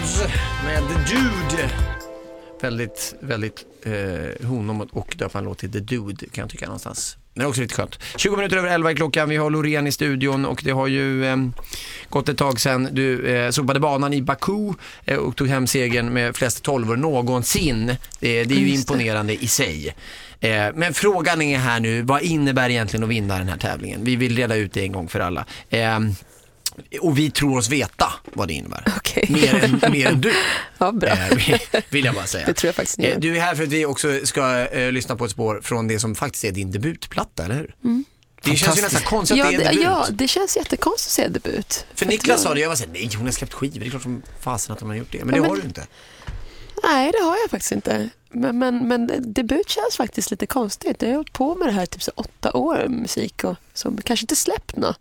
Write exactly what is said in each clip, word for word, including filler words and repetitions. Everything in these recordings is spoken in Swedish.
Clouds med The Dude. Väldigt, väldigt eh, honom och döpa en låt till The Dude kan jag tycka någonstans. Men också lite skönt. tjugo minuter över elva i klockan. Vi har Loreen i studion och det har ju eh, gått ett tag sedan du eh, sopade banan i Baku eh, och tog hem segern med flest tolvor någonsin. Eh, det är ju imponerande i sig. Eh, men frågan är här nu, vad innebär egentligen att vinna den här tävlingen? Vi vill reda ut det en gång för alla. Eh, och vi tror oss veta vad det innebär. Okay. Mer, än, mer än du. Ja, bra. Eh, vill jag bara säga. Det tror jag faktiskt inte. Du är här för att vi också ska eh, lyssna på ett spår från det som faktiskt är din debutplatta, eller hur? Mm. Det känns ju nästan konstigt ja, att det är debut. Ja, det känns jättekonstigt att säga debut. För Niklas sa det, jag var såhär, nej hon har släppt skivor, det är klart som fasen att de har gjort det. Men ja, det men, har du inte. Nej, det har jag faktiskt inte. Men, men, men debut känns faktiskt lite konstigt. Jag har hållit på med det här typ så åtta år musik och som kanske inte släppt något.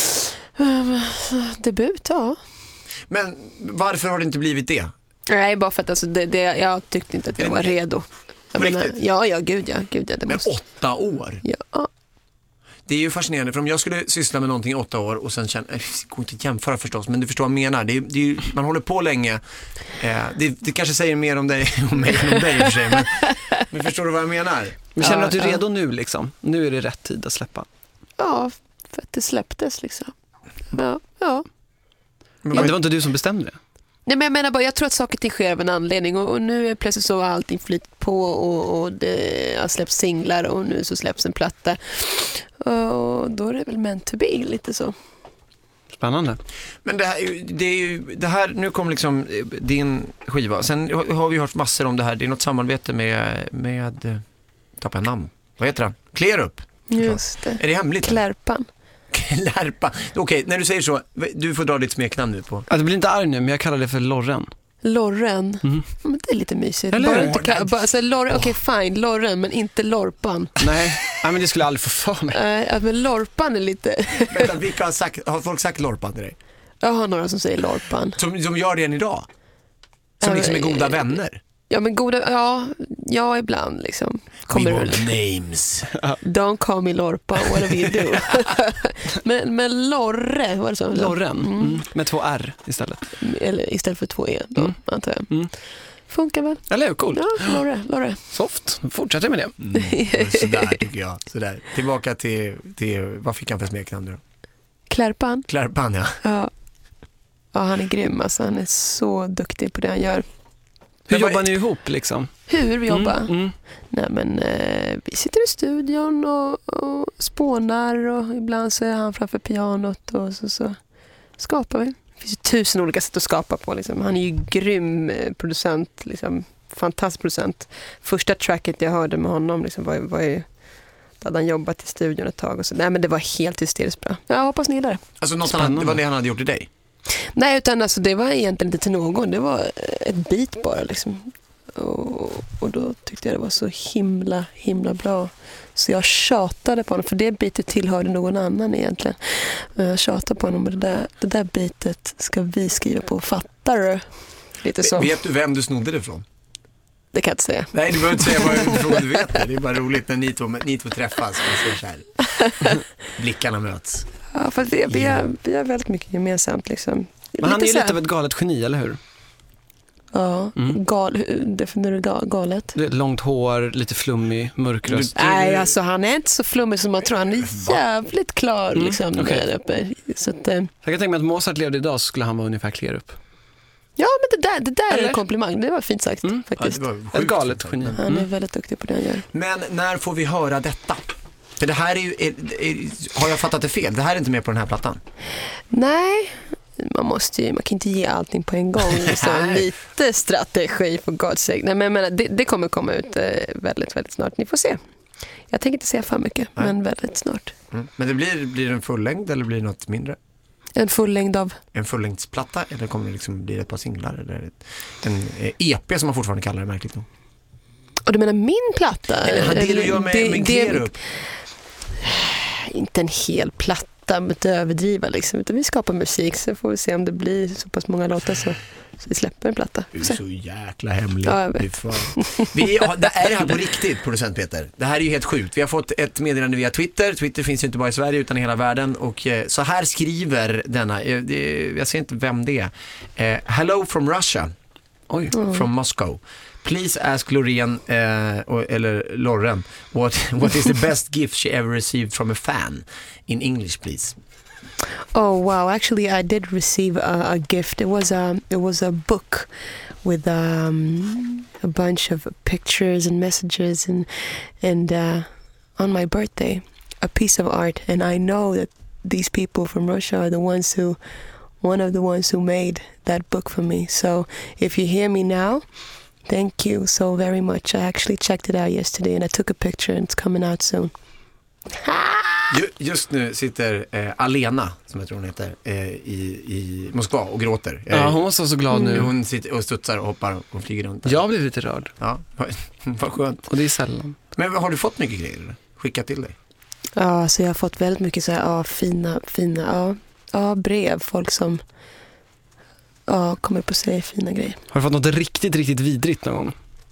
Um, debut, ja. Men varför har det inte blivit det? Nej, bara för att alltså, det, det, jag tyckte inte att jag var redo. Jag menar, ja, ja, gud ja. Gud, ja det men måste... åtta år? Ja. Det är ju fascinerande, för om jag skulle syssla med någonting i åtta år och sen känna, det går inte att jämföra förstås, men du förstår vad jag menar. Det är, det är ju, man håller på länge. Eh, det, det kanske säger mer om dig om mig än om dig i och för sig, men, men förstår du vad jag menar? Men känner du att du är redo nu liksom? Nu är det rätt tid att släppa. Ja, för att det släpptes liksom. Ja, ja. Men det var inte du som bestämde det? Nej, men jag menar bara, jag tror att saker till sker av en anledning och, och nu är plötsligt så allting flytt på och, och det har släppts singlar och nu så släpps en platta och då är det väl meant to be, lite så. Spännande. Men det här, det är ju, det här nu kommer liksom din skiva. Sen har vi hört massor om det här. Det är något samarbete med, med tappar jag namn. Vad heter det? Klerup. Just det. Är det hemligt? Klärpan. Klärpa. Okej, okay, när du säger så, du får dra ditt smeknamn nu på. Ja, det blir inte arg nu, men jag kallar det för Lorren. Lorren. Mm. Men det är lite mysigt. Eller? Bara inte ka- bara, alltså, Lorren, okej, okay, fine, Lorren, men inte Lorpan. Nej, nej men det skulle jag aldrig få för mig. Äh, men Lorpan är lite... Vänta, vilka har, sagt, har folk sagt Lorpan till dig? Jag har några som säger Lorpan. Som, som gör det än idag? Som äh, liksom är goda vänner? Ja, men goda, ja, ja ibland liksom. Kommer We want names. Don't call me Lorpa, whatever you do. men, men Lorre, var det så? Lorren, mm. Mm. Med två R istället. Eller istället för två E då, mm. antar jag. Mm. Funkar väl? Eller hur, coolt. Ja, Lorre, Lorre. Soft, fortsätter med det. Mm. Sådär tycker jag. Sådär. Tillbaka till, till, vad fick han för smeknamn nu? Klärpan. Klärpan, ja. ja. Ja, han är grym alltså. Han är så duktig på det han gör. Hur jobbar ni ihop liksom? Hur vi jobbar? Mm, mm. Nej, men eh, vi sitter i studion och, och spånar och ibland så är han framför pianot och så, så skapar vi. Det finns ju tusen olika sätt att skapa på. Liksom. Han är ju grym producent, liksom, fantastisk producent. Första tracket jag hörde med honom liksom, var, var ju, då hade han jobbat i studion ett tag. Och så. Nej, men det var helt hysteriskt bra. Jag hoppas ni gillar det. Alltså något annat, det var det han hade gjort till dig? Nej, utan alltså, det var egentligen inte till någon. Det var ett bit bara liksom. Och, och då tyckte jag det var så himla, himla bra. Så jag tjatade på honom, för det bitet tillhörde någon annan egentligen. Jag tjatade på honom och det där, det där bitet ska vi skriva på. Fattar du? Lite så. Vet du vem du snodde det från? Det kan jag inte säga. Nej, du behöver inte säga vad du vet det. Det är bara roligt när ni två, ni två träffas. Man ser så här. Blickarna möts. Ja, för vi, vi, har, vi har väldigt mycket gemensamt liksom. Men han är ju lite av ett galet geni, eller hur? Ja, mm. gal, hur definierar du galet? Långt hår, lite flummig, mörk röst. Nej, alltså han är inte så flummig som man tror. Han är jävligt klar mm. liksom, okay. där uppe. Så att, eh... jag kan tänka mig att Mozart levde idag så skulle han vara ungefär Klerup. Ja, men det där, det där är en komplimang. Det var fint sagt, mm. faktiskt. Ja, det var ett galet geni. Han är mm. väldigt duktig på det han gör. Men när får vi höra detta? För det här är ju, är, är, har jag fattat det fel? Det här är inte med på den här plattan. Nej, man måste ju, man kan inte ge allting på en gång. Liksom, lite strategi för God's sake. Nej, men jag menar, det, det kommer komma ut eh, väldigt, väldigt snart. Ni får se. Jag tänker inte säga för mycket, Nej. men väldigt snart. Mm. Men det blir, blir det en fullängd eller blir det något mindre? En fullängd av? En fullängdsplatta eller kommer det liksom bli ett par singlar? Eller en E P som man fortfarande kallar det, märkligt nog. Och du menar min platta? Eller det du gör med, det, med Klerup? Inte en hel platta med att överdriva liksom, utan vi skapar musik så får vi se om det blir så pass många låtar så. Så vi släpper en platta. Du är så jäkla hemlig. Ja, jag vet. Det är fan. Vi, ja, det är det här på riktigt, producent Peter. Det här är ju helt sjukt. Vi har fått ett meddelande via Twitter. Twitter finns ju inte bara i Sverige utan i hela världen. Och eh, så här skriver denna, eh, det, jag ser inte vem det är. Eh, Hello from Russia. Oj, mm. From Moscow. Please ask Loreen, eh, or, eller Lauren, what, what is the best gift she ever received from a fan? In English, please. Oh wow! Actually, I did receive a, a gift. It was a it was a book with um, a bunch of pictures and messages, and and uh, on my birthday, a piece of art. And I know that these people from Russia are the ones who, one of the ones who made that book for me. So if you hear me now, thank you so very much. I actually checked it out yesterday, and I took a picture, and it's coming out soon. Just nu sitter eh, Alena, som jag tror hon heter, eh, i, i Moskva och gråter. Ja, hon var så, så glad nu. Hon sitter och studsar och hoppar och flyger runt där. Jag blev lite rörd. Ja, vad skönt. Och det är sällan. Men har du fått mycket grejer eller? Skickat till dig? Ja, så jag har fått väldigt mycket så här, ja, fina, fina, ja, ja, brev. Folk som ja, kommer på sig fina grejer. Har du fått något riktigt, riktigt vidrigt någon gång?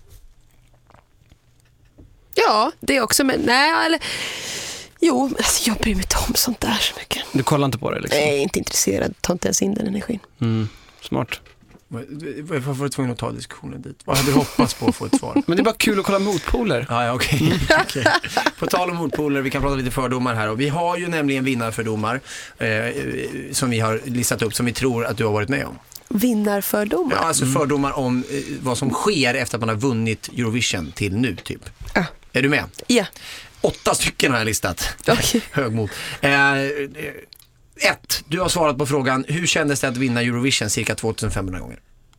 Ja, det är också, men nej, eller jo, alltså jag bryr mig inte om sånt där så mycket. Du kollar inte på det liksom? Nej, jag är inte intresserad. Ta inte ens in den energin. Mm, smart. Varför var du tvungen att ta diskussionen dit? Vad hade du hoppats på att få ett svar? Men det är bara kul att kolla motpoler. Ja, ja okej. Okay. okay. På tal om motpoler, vi kan prata lite fördomar här. Och vi har ju nämligen vinnarfördomar eh, som vi har listat upp som vi tror att du har varit med om. Vinnarfördomar? Ja, alltså fördomar om eh, vad som sker efter att man har vunnit Eurovision till nu, typ. Ah. Är du med? Ja. Yeah. Åtta stycken har jag listat. Okay. Högmod. Eh, ett, du har svarat på frågan, hur kändes det att vinna Eurovision cirka tvåtusenfemhundra gånger?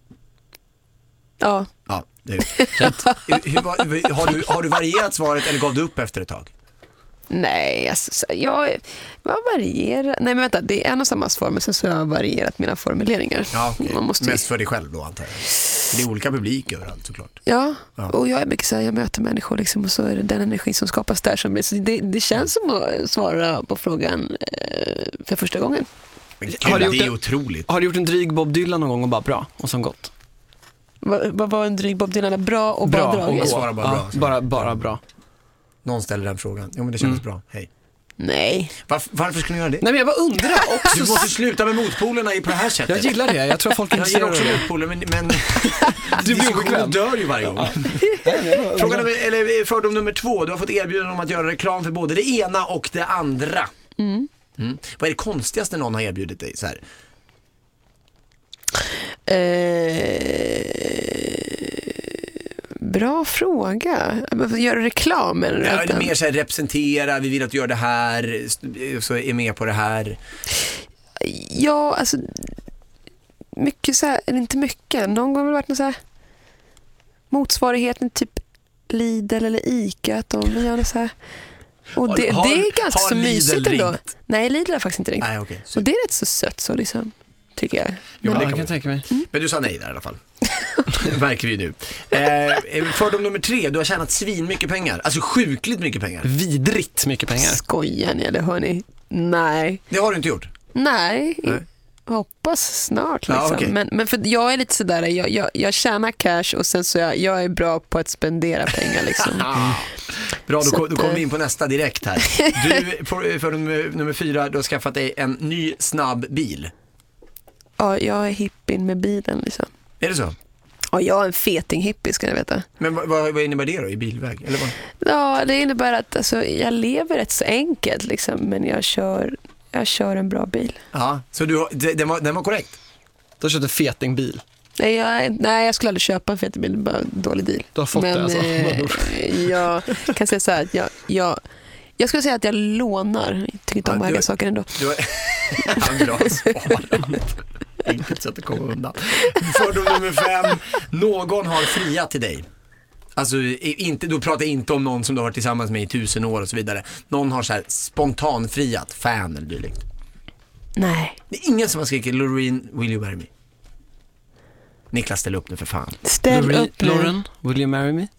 Ja. Ja, det är rätt. hur, hur, har, du, har du varierat svaret eller gav du upp efter ett tag? Nej, alltså, jag, jag varierar. Nej, men vänta, det är en och samma svar, men sen så har jag varierat mina formuleringar. Ja, okay. Man måste... Mest för dig själv då, antar jag. Det är olika publik överallt, såklart. Ja, ja. Och jag är mycket så här, jag möter människor liksom, och så är det den energi som skapas där som blir. Så det, det känns som att svara på frågan eh, för första gången. Men gud, har du det är en, otroligt. Har du gjort en dryg Bob Dylan någon gång och bara bra och som gott? Vad va, var en dryg Bob Dylan? Bra och bra bara drag? Och svara bara ja, bra. Bara, bara bra. Någon ställer den frågan. Jo, men det känns mm. bra. Hej. Nej. Varför, varför skulle ni göra det? Nej, men jag bara undrar också. Du måste sluta med motpolerna på det här sättet. Jag gillar det. Jag tror folk inte gillar också motpoler, men, men du diskussionen dör ju varje gång. Ja. Frågan är, eller fördom nummer två. Du har fått erbjudande om att göra reklam för både det ena och det andra. Mm. Mm. Vad är det konstigaste någon har erbjudit dig så här? Eh, bra fråga. Göra reklam eller ja, det är mer så här, representera, vi vill att du gör det här, så är med på det här. Ja, alltså mycket så här, eller inte mycket. Någon gång har det varit någon så här motsvarigheten typ Lidl eller Ica, att de gör det så här. Och det, har, det är ganska så mysigt ändå. Ringt? Nej, Lidl har faktiskt inte ringt. Nej, okay, och det är rätt så sött så liksom, tycker jag. Jo, ja, det jag kan kan tänka mig. Mm. Men du sa nej där i alla fall. Det märker vi nu. Eh, fördom nummer tre, du har tjänat svin mycket pengar. Alltså sjukligt mycket pengar. Vidrigt mycket pengar. Skojar ni eller hör ni? Nej. Det har du inte gjort? Nej. nej. Hoppas snart liksom. Ja, okay. men, men för jag är lite sådär, jag, jag, jag tjänar cash och sen så jag, jag är bra på att spendera pengar liksom. Bra, då, kom, då kommer vi in på nästa direkt här. Du, för, för nummer, nummer fyra, du har skaffat dig en ny snabb bil. Ja, jag är hippin med bilen liksom. Är det så? Ja, jag är en feting hippie, ska ni veta. Men vad, vad innebär det då i bilväg? Eller vad? Ja, det innebär att alltså, jag lever rätt så enkelt liksom, men jag kör, jag kör en bra bil. Ja, så du, den, var, den var korrekt? Du har köpt en fetingbil? Nej jag, nej, jag skulle aldrig köpa en fetingbil, bara en dålig deal. Du har fått men, det alltså? Eh, jag kan säga så här, att jag, jag, jag skulle säga att jag lånar. Jag tycker inte om ja, höga saker ändå. Du har bra svarat. Enkelt sätt att komma undan. Fördom nummer fem. Någon har friat till dig. Alltså, inte, du pratar inte om någon som du har varit tillsammans med i tusen år och så vidare. Någon har så här spontan friat, fan eller dylikt. Nej. Det är ingen som har skrikit Loreen, will you marry me? Niklas, ställ upp nu för fan. Ställ Loreen, upp nu. Lauren, will you marry me?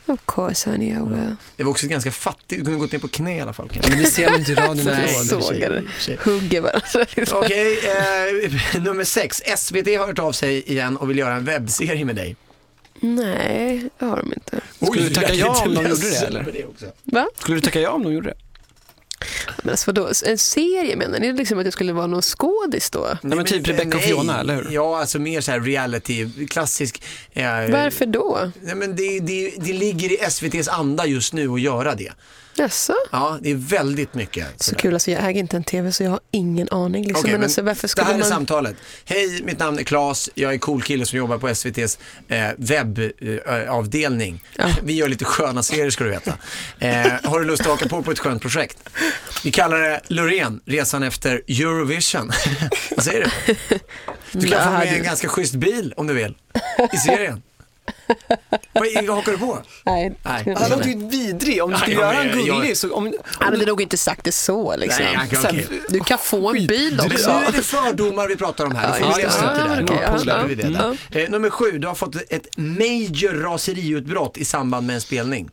Of course, honey, I will. Det var också ganska fattigt. Du kunde gått ner på knä i alla fall. Men det ser man inte i radion. Nej, Nej, sågade. Hugger varandra. Okej, eh, nummer sex. S V T har hört av sig igen och vill göra en webbserie med dig. Nej, det har de inte. Skulle du tacka ja om de gjorde det, eller? Det också. Va? Skulle du tacka ja om de gjorde det? Men alltså vadå, en serie menar ni liksom att det skulle vara någon skådis då? Nej, men typ Rebecca och Fiona, eller hur? Ja, alltså mer så här reality, klassisk. Eh, Varför då? Nej, men det, det, det ligger i S V T:s anda just nu att göra det. Jaså? Ja, det är väldigt mycket. Så sådär. kul, alltså jag äger inte en tv så jag har ingen aning. Liksom. Okej, men men alltså, varför det skulle här är man... samtalet. Hej, mitt namn är Claes. Jag är cool kille som jobbar på S V T:s eh, webbavdelning. Ja. Vi gör lite sköna serier, ska du veta. Eh, har du lust att haka på på ett skönt projekt? Vi kallar det Loreen, resan efter Eurovision. Vad säger du? Du kan Ja, få med du- en ganska schysst bil om du vill i serien. Vad hakar du på? Nej, Nej. Han låter ju vidrig om du skulle Ja, göra men en jag- gullig. Så om, han hade nog inte sagt det så liksom. Nej, okej, så här, okej. Du kan få en bil Nu också. är det fördomar vi pratar om här. Vi får Ja, leva just upp det. till det här. Okej, Nu ja, släpper ja. vi det där. Eh, nummer sju, du har fått ett major raseriutbrott i samband med en spelning.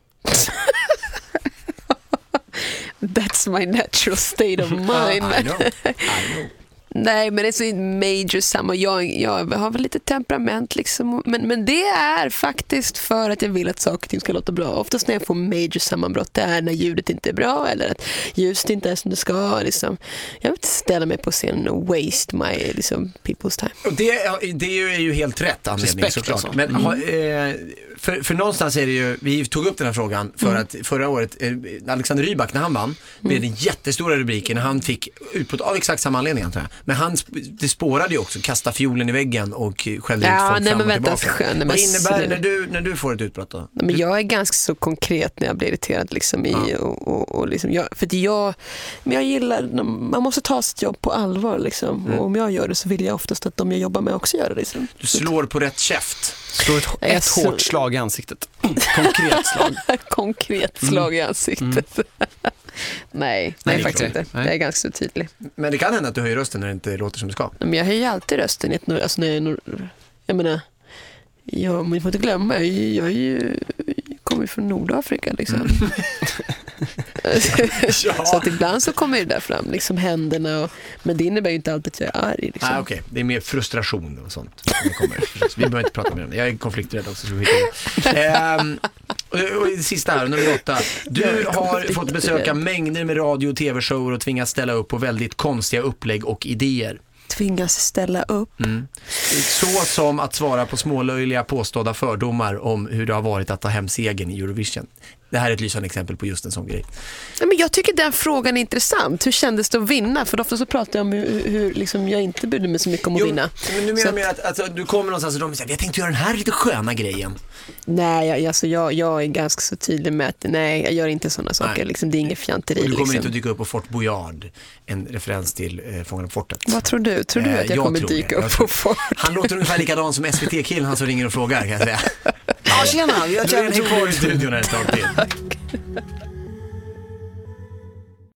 That's my natural state of mind. I know. I know. Nej, men det är så major samma. Jag, jag har väl lite temperament liksom. Men, men det är faktiskt för att jag vill att saker och ting ska låta bra. Oftast när jag får major sammanbrott, det är när ljudet inte är bra eller att ljuset inte är som det ska. Liksom. Jag vill inte ställa mig på scenen och waste my liksom, people's time. Och det, det är ju helt rätt anledning, Respekt, såklart. alltså. Men ha, eh, för, för någonstans är det ju, vi tog upp den här frågan för Mm. att förra året, eh, Alexander Rybak när han vann, blev det jättestora rubriker när han fick utbrott av exakt samma anledning, antar jag. Men han, sp- det spårade ju också, kasta fiolen i väggen och skällde Ja, ut folk nej, fram men och vänta, tillbaka. skön, nej, Vad men innebär det sluta. när du, när du får ett utbrott då? Nej, men jag är ganska så konkret när jag blir irriterad liksom, i, Ja. och, och, och liksom, jag, för att jag, men jag gillar, man måste ta sitt jobb på allvar liksom. Mm. Och om jag gör det så vill jag oftast att de jag jobbar med också gör det liksom. Du slår på rätt käft. slår ett, Jag ett så- hårt slag i ansiktet. Konkret slag. Konkret slag i ansiktet. Nej, nej, det faktiskt är inte. inte. Nej. Jag är ganska så tydlig. Men det kan hända att du höjer rösten när det inte låter som det ska. Men jag höjer alltid rösten. i ett nor- Alltså, när jag, är nor- jag menar, jag, man får inte glömma, jag, är ju- jag är ju, jag kommer ju från Nordafrika liksom. Så att ibland så kommer det där fram, liksom händerna. Och, men det innebär ju inte alltid att jag är arg. Liksom. Ah, okej, det är mer frustration och sånt som det kommer. Vi behöver inte prata mer om det. Jag är konflikträdd också. Så vi ehm, och, och det sista här, nummer åtta. Du Jag är har konflikträdd. fått besöka mängder med radio- och tv-shower och tvingats ställa upp på väldigt konstiga upplägg och idéer. Tvingas ställa upp. Mm. Så som att svara på smålöjliga påstådda fördomar om hur det har varit att ta hem segern i Eurovision. Det här är ett lysande exempel på just en sån grej. Nej, men jag tycker den frågan är intressant. Hur kändes det att vinna? För ofta så pratar jag om hur, hur liksom jag inte brydde mig så mycket om att Jo, vinna. men nu menar Så jag mer att alltså, du kommer någonstans och de säger, jag tänkte göra den här lite sköna grejen. Nej, jag, alltså jag, jag är ganska så tydlig med att nej, jag gör inte sådana saker. Nej. Liksom, det är inget fjanteri. Och du kommer liksom. inte att dyka upp på Fort Boyard, en referens till eh, Fångarna på fortet. Vad tror du? Tror du Eh, att jag, jag kommer tror dyka det. Jag upp tror på Fort? Han låter ungefär likadan som S V T-killen, han som ringer och frågar, kan jag säga. Ja, tjena. Jag Du är häng kvar i studion här ett tag till.